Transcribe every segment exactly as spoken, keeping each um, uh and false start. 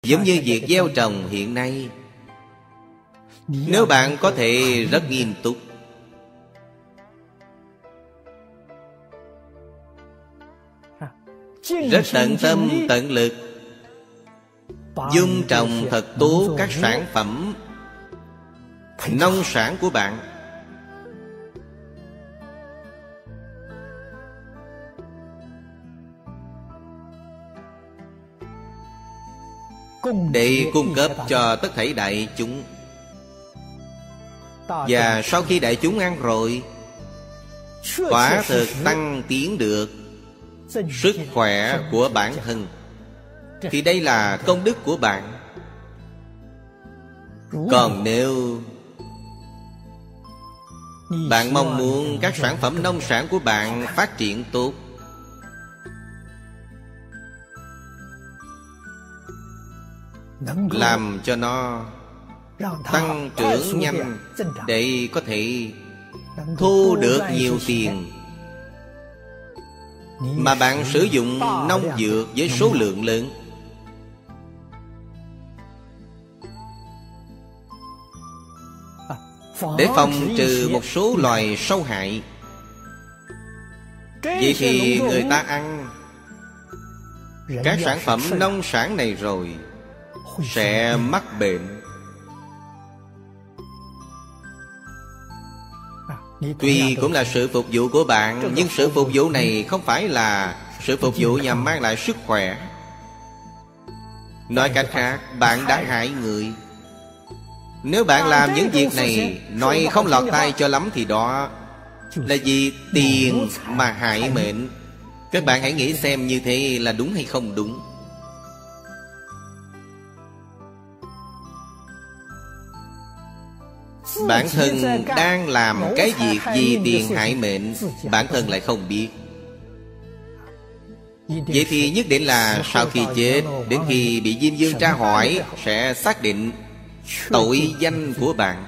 Giống như việc gieo trồng hiện nay, nếu bạn có thể rất nghiêm túc, rất tận tâm tận lực, dung trồng thật tốt các sản phẩm nông sản của bạn, để cung cấp cho tất thảy đại chúng. Và sau khi đại chúng ăn rồi, quả thực tăng tiến được sức khỏe của bản thân, thì đây là công đức của bạn. Còn nếu bạn mong muốn các sản phẩm nông sản của bạn phát triển tốt, làm cho nó tăng trưởng nhanh để có thể thu được nhiều tiền, mà bạn sử dụng nông dược với số lượng lớn, để phòng trừ một số loài sâu hại. Vậy thì người ta ăn các sản phẩm nông sản này rồi sẽ mắc bệnh. Tuy cũng là sự phục vụ của bạn, nhưng sự phục vụ này không phải là sự phục vụ nhằm mang lại sức khỏe. Nói cách khác, bạn đã hại người. Nếu bạn làm những việc này, nói không lọt tai cho lắm, thì đó là vì tiền mà hại mệnh. Các bạn hãy nghĩ xem như thế là đúng hay không đúng. Bản thân đang làm cái việc vì tiền hại mệnh, bản thân lại không biết. Vậy thì nhất định là sau khi chết, đến khi bị Diêm Vương tra hỏi, sẽ xác định tội danh của bạn.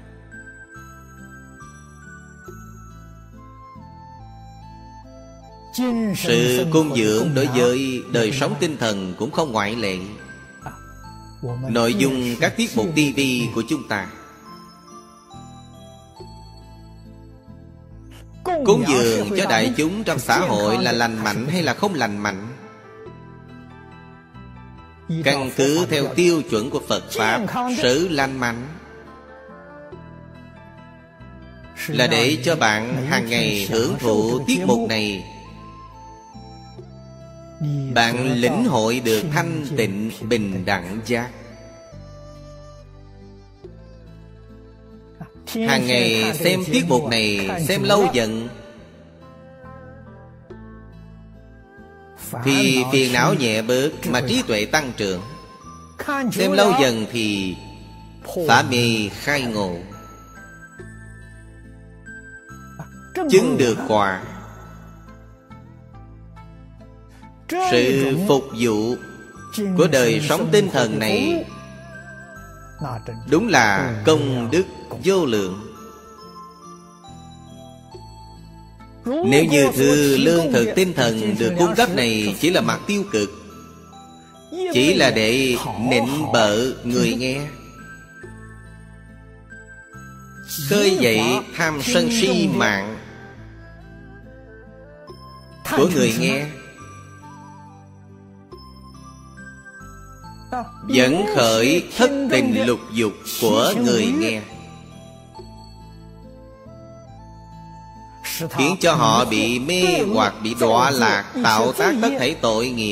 Sự cung dưỡng đối với đời sống tinh thần cũng không ngoại lệ. Nội dung các tiết mục ti vi của chúng ta, cúng dường cho đại chúng trong xã hội là lành mạnh hay là không lành mạnh, căn cứ theo tiêu chuẩn của Phật Pháp. Sự lành mạnh là để cho bạn hàng ngày hưởng thụ tiết mục này, bạn lĩnh hội được thanh tịnh bình đẳng giác. Hàng ngày xem tiết mục này, xem lâu dần thì phiền não nhẹ bớt, mà trí tuệ tăng trưởng. Xem lâu dần thì phá mê khai ngộ, chứng được quả. Sự phục vụ của đời sống tinh thần này đúng là công đức vô lượng. Nếu như thứ lương thực tinh thần được cung cấp này chỉ là mặt tiêu cực, chỉ là để nịnh bợ người nghe, khơi dậy tham sân si mạng của người nghe, dẫn khởi thất tình lục dục của người nghe, khiến cho họ bị mê hoặc bị đọa lạc, tạo tác tất thảy tội nghiệp.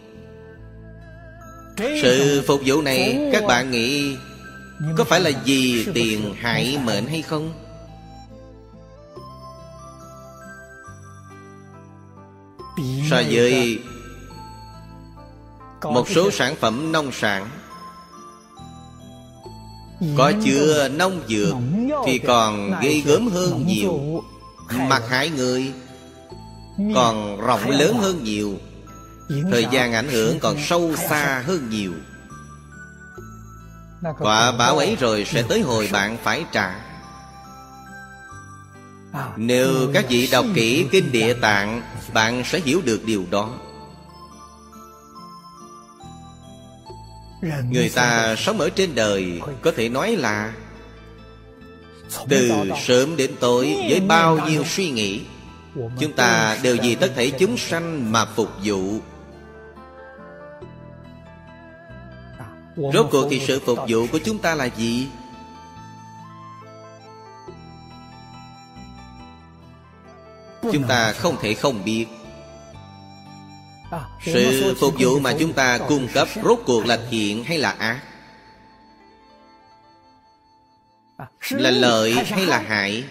Sự phục vụ này các bạn nghĩ có phải là vì tiền hại mệnh hay không? So với một số sản phẩm nông sản có chứa nông dược thì còn ghê gớm hơn nhiều, mặc hại người còn rộng lớn hơn nhiều, thời gian ảnh hưởng còn sâu xa hơn nhiều. Quả báo ấy rồi sẽ tới hồi bạn phải trả. Nếu các vị đọc kỹ Kinh Địa Tạng, bạn sẽ hiểu được điều đó. Người ta sống ở trên đời có thể nói là từ sớm đến tối với bao nhiêu suy nghĩ, chúng ta đều vì tất thảy chúng sanh mà phục vụ. Rốt cuộc thì sự phục vụ của chúng ta là gì? Chúng ta không thể không biết. Sự phục vụ mà chúng ta cung cấp rốt cuộc là thiện hay là ác? Là lợi hay là hại?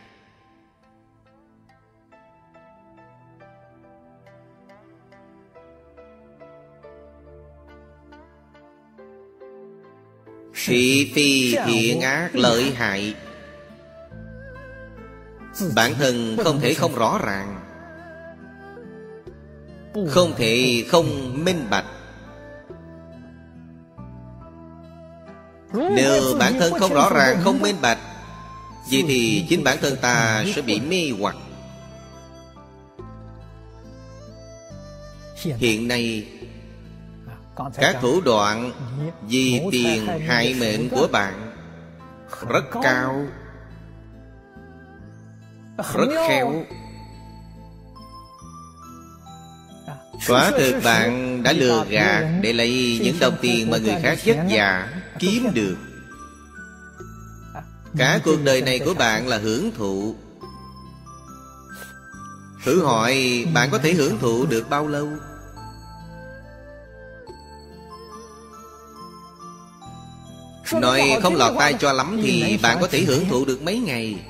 Thị phi thiện ác lợi hại, bản thân không thể không rõ ràng, không thể không minh bạch. Nếu bản thân không rõ ràng, không minh bạch, vậy thì chính bản thân ta sẽ bị mê hoặc. Hiện nay các thủ đoạn vì tiền hại mệnh của bạn rất cao, rất khéo. Quả thực bạn đã lừa gạt để lấy những đồng tiền mà người khác vất vả kiếm được. Cả cuộc đời này của bạn là hưởng thụ. Thử hỏi bạn có thể hưởng thụ được bao lâu? Nói không lọt tai cho lắm thì bạn có thể hưởng thụ được mấy ngày.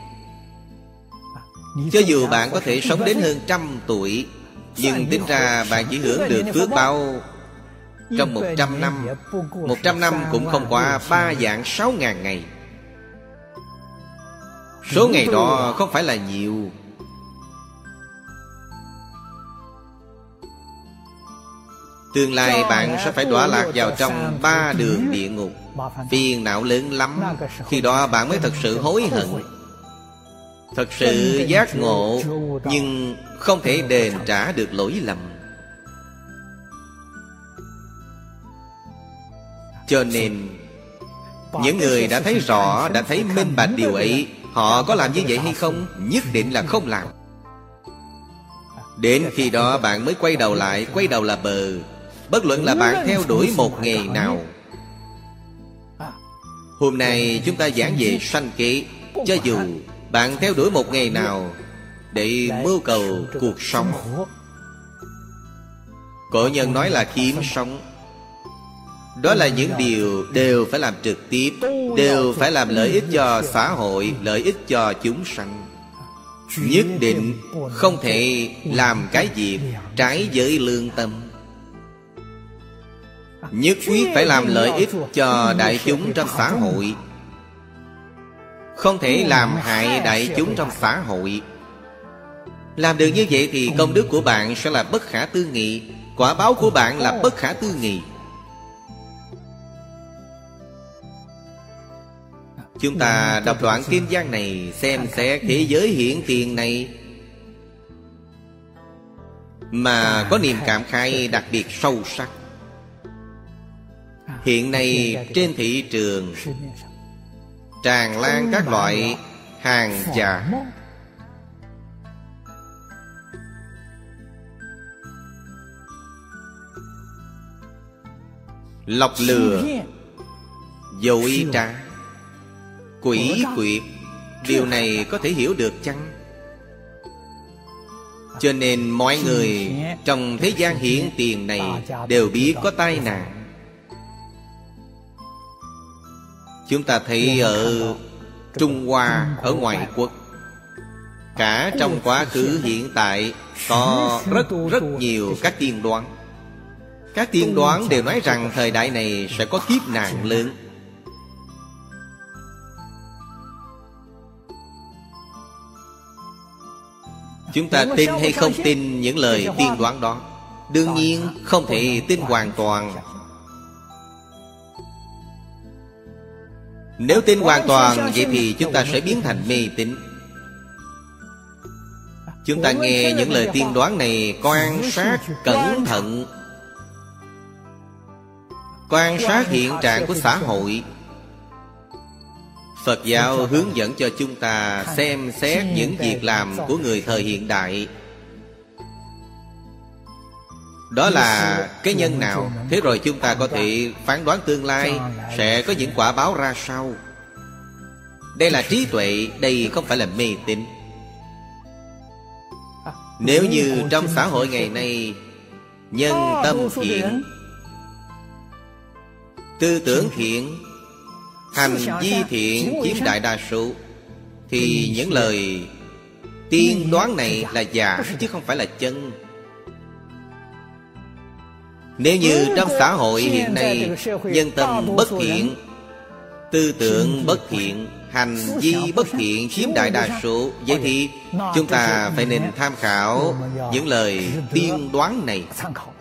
Cho dù bạn có thể sống đến hơn trăm tuổi, nhưng tính ra bạn chỉ hưởng được phước báo trong một trăm năm. Một trăm năm cũng không qua ba vạn sáu ngàn ngày. Số ngày đó không phải là nhiều. Tương lai bạn sẽ phải đọa lạc vào trong ba đường địa ngục. Phiền não lớn lắm. Khi đó bạn mới thật sự hối hận, thật sự giác ngộ, nhưng không thể đền trả được lỗi lầm. Cho nên những người đã thấy rõ, đã thấy minh bạch điều ấy, họ có làm như vậy hay không? Nhất định là không làm. Đến khi đó bạn mới quay đầu lại. Quay đầu là bờ. Bất luận là bạn theo đuổi một nghề nào. Hôm nay chúng ta giảng về sanh kế. Cho dù bạn theo đuổi một nghề nào để mưu cầu cuộc sống, cổ nhân nói là kiếm sống. Đó là những điều đều phải làm trực tiếp, đều phải làm lợi ích cho xã hội, lợi ích cho chúng sanh. Nhất định không thể làm cái việc trái với lương tâm. Nhất quyết phải làm lợi ích cho đại chúng trong xã hội, không thể làm hại đại chúng trong xã hội. Làm được như vậy thì công đức của bạn sẽ là bất khả tư nghị, quả báo của bạn là bất khả tư nghị. Chúng ta đọc đoạn kinh văn này, xem xét thế giới hiện tiền này mà có niềm cảm khai đặc biệt sâu sắc. Hiện nay trên thị trường tràn lan các loại hàng giả, lọc lừa, dối trá, quỷ quyệt. Điều này có thể hiểu được chăng? Cho nên mọi người trong thế gian hiện tiền này đều biết có tai nạn. Chúng ta thấy ở Trung Hoa, ở ngoại quốc, cả trong quá khứ hiện tại có rất rất nhiều các tiên đoán. Các tiên đoán đều nói rằng thời đại này sẽ có kiếp nạn lớn. Chúng ta tin hay không tin những lời tiên đoán đó? Đương nhiên không thể tin hoàn toàn. Nếu tin hoàn toàn, vậy thì chúng ta sẽ biến thành mê tín. Chúng ta nghe những lời tiên đoán này, quan sát cẩn thận, Quan sát hiện trạng của xã hội. Phật giáo hướng dẫn cho chúng ta xem xét những việc làm của người thời hiện đại. Đó là cái nhân nào? Thế rồi chúng ta có thể phán đoán tương lai sẽ có những quả báo ra sao. Đây là trí tuệ, đây không phải là mê tín. Nếu như trong xã hội ngày nay nhân tâm thiện, tư tưởng thiện, hành vi thiện chiếm đại đa số, thì những lời tiên đoán này là giả chứ không phải là chân. Nếu như trong xã hội hiện nay nhân tâm bất thiện, tư tưởng bất thiện, hành vi bất thiện chiếm đại đa số, vậy thì chúng ta phải nên tham khảo những lời tiên đoán này.